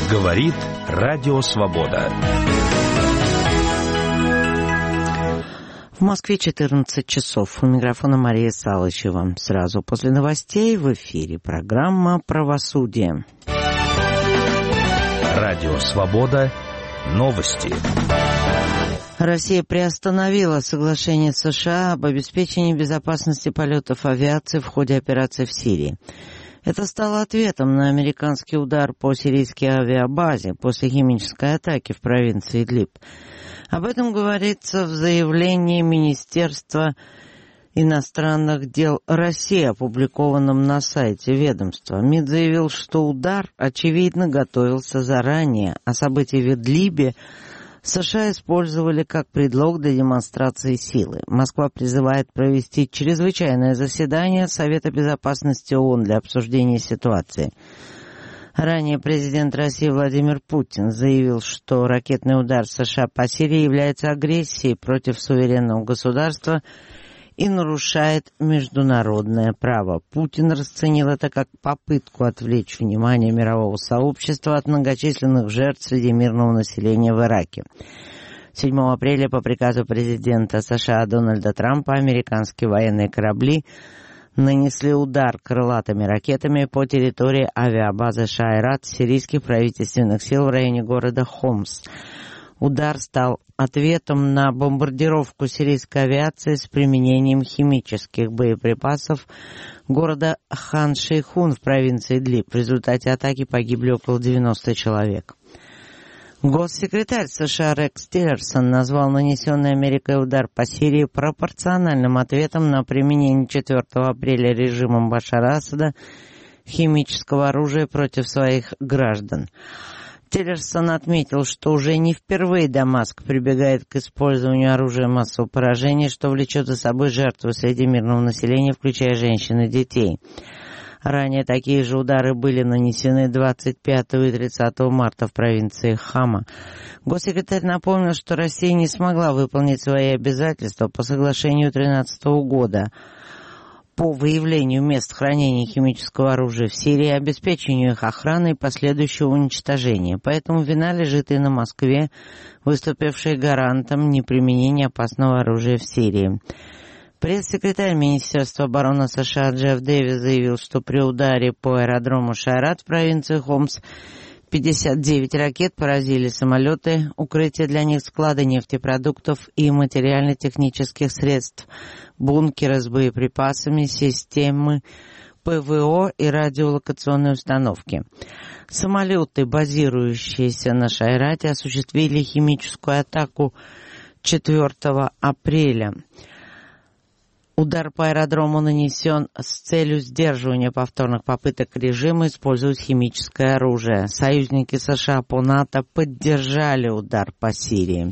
Говорит Радио Свобода. В Москве 14 часов. У микрофона Мария Салычева. Сразу после новостей в эфире программа «Правосудие». Радио Свобода. Новости. Россия приостановила соглашение США об обеспечении безопасности полетов авиации в ходе операции в Сирии. Это стало ответом на американский удар по сирийской авиабазе после химической атаки в провинции Идлиб. Об этом говорится в заявлении Министерства иностранных дел России, опубликованном на сайте ведомства. МИД заявил, что удар, очевидно, готовился заранее, а события в Идлибе США использовали как предлог для демонстрации силы. Москва призывает провести чрезвычайное заседание Совета безопасности ООН для обсуждения ситуации. Ранее президент России Владимир Путин заявил, что ракетный удар США по Сирии является агрессией против суверенного государства и нарушает международное право. Путин расценил это как попытку отвлечь внимание мирового сообщества от многочисленных жертв среди мирного населения в Ираке. 7 апреля по приказу президента США Дональда Трампа американские военные корабли нанесли удар крылатыми ракетами по территории авиабазы Шайрат сирийских правительственных сил в районе города Хомс. Удар стал ответом на бомбардировку сирийской авиации с применением химических боеприпасов города Хан-Шейхун в провинции Идлиб. В результате атаки погибли около 90 человек. Госсекретарь США Рекс Тиллерсон назвал нанесенный Америкой удар по Сирии пропорциональным ответом на применение 4 апреля режимом Башара Асада химического оружия против своих граждан. Тиллерсон отметил, что уже не впервые Дамаск прибегает к использованию оружия массового поражения, что влечет за собой жертвы среди мирного населения, включая женщин и детей. Ранее такие же удары были нанесены 25 и 30 марта в провинции Хама. Госсекретарь напомнил, что Россия не смогла выполнить свои обязательства по соглашению 2013 года по выявлению мест хранения химического оружия в Сирии, обеспечению их охраны и последующего уничтожения. Поэтому вина лежит и на Москве, выступившей гарантом неприменения опасного оружия в Сирии. Пресс-секретарь Министерства обороны США Джефф Дэвис заявил, что при ударе по аэродрому Шайрат в провинции Хомс 59 ракет поразили самолеты, укрытия для них, склады нефтепродуктов и материально-технических средств, бункеры с боеприпасами, системы ПВО и радиолокационные установки. Самолеты, базирующиеся на Шайрате, осуществили химическую атаку 4 апреля. Удар по аэродрому нанесен с целью сдерживания повторных попыток режима использовать химическое оружие. Союзники США по НАТО поддержали удар по Сирии.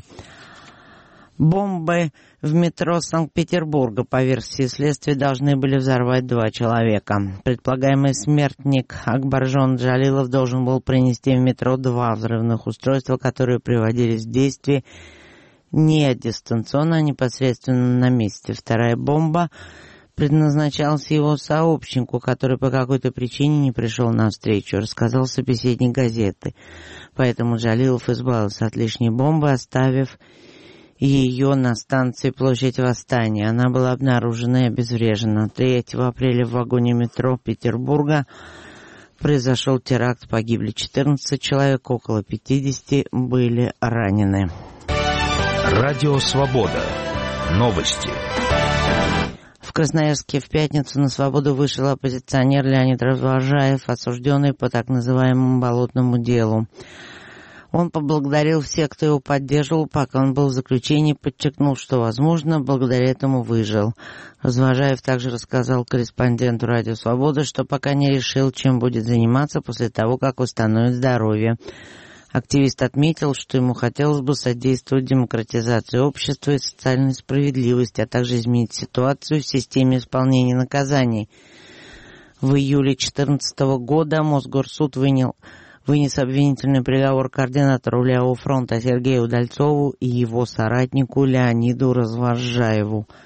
Бомбы в метро Санкт-Петербурга, по версии следствия, должны были взорвать 2 человека. Предполагаемый смертник Акбаржон Джалилов должен был принести в метро 2 взрывных устройства, которые приводились в действие не дистанционно, а непосредственно на месте. Вторая бомба предназначалась его сообщнику, который по какой-то причине не пришел на встречу, рассказал собеседник газеты. Поэтому Джалилов избавился от лишней бомбы, оставив ее на станции Площадь Восстания. Она была обнаружена и обезврежена. 3 апреля в вагоне метро Петербурга произошел теракт, погибли 14 человек, около 50 были ранены. Радио Свобода. Новости. В Красноярске в пятницу на свободу вышел оппозиционер Леонид Развожаев, осужденный по так называемому болотному делу. Он поблагодарил всех, кто его поддерживал, пока он был в заключении, подчеркнул, что, возможно, благодаря этому выжил. Развожаев также рассказал корреспонденту «Радио Свобода», что пока не решил, чем будет заниматься после того, как восстановит здоровье. Активист отметил, что ему хотелось бы содействовать демократизации общества и социальной справедливости, а также изменить ситуацию в системе исполнения наказаний. В июле 2014 года Мосгорсуд вынес обвинительный приговор координатору Левого фронта Сергею Удальцову и его соратнику Леониду Развожаеву.